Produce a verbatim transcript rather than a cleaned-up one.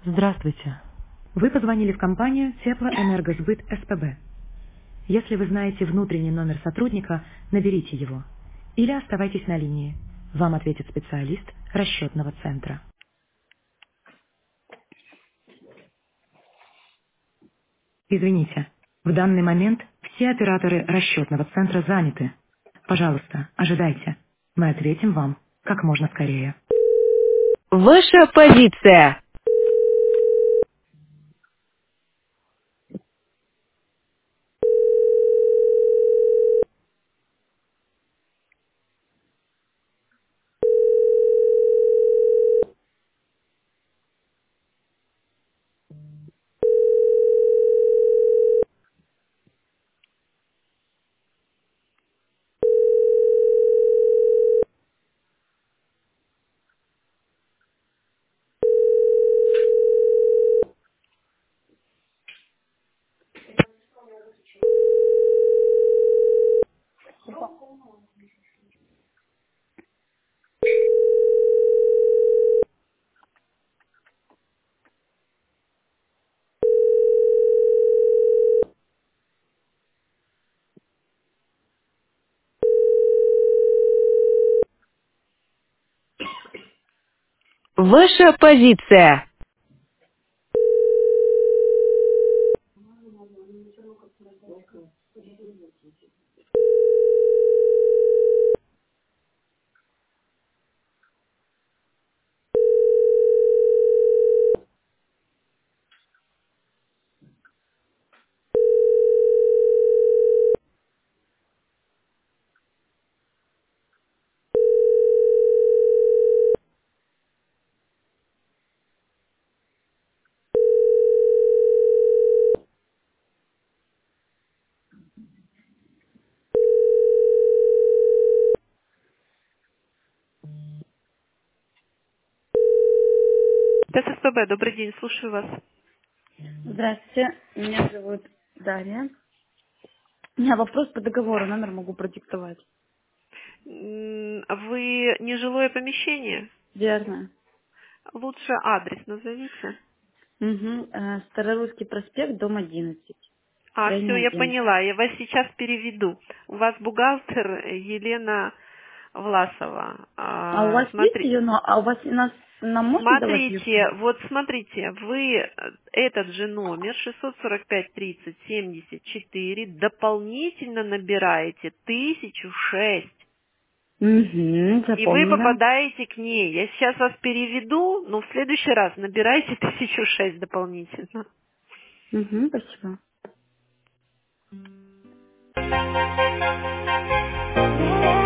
Здравствуйте. Вы позвонили в компанию Теплоэнергосбыт СПБ. Если вы знаете внутренний номер сотрудника, наберите его. Или оставайтесь на линии. Вам ответит специалист расчетного центра. Извините, в данный момент все операторы расчетного центра заняты. Пожалуйста, ожидайте. Мы ответим вам как можно скорее. Ваша позиция. Ваша позиция. ТССПБ, добрый день, слушаю вас. Здравствуйте, меня зовут Дарья. У меня вопрос по договору, номер могу продиктовать. М, Вы нежилое помещение? Верно. Лучше адрес назовите. Угу. Старорусский проспект, дом одиннадцать. А, все, Строение я один. поняла, я вас сейчас переведу. У вас бухгалтер Елена Власова. А у А, вас есть смотри, ее, но а у вас нас нам можно давать ее? смотрите, вот смотрите, вы э, этот же номер шестьсот сорок пять тридцать семьдесят четыре дополнительно набираете тысячу шесть. Угу, И вы запомнила. попадаете к ней. Я сейчас вас переведу, но в следующий раз набирайте тысячу шесть дополнительно. Угу, спасибо.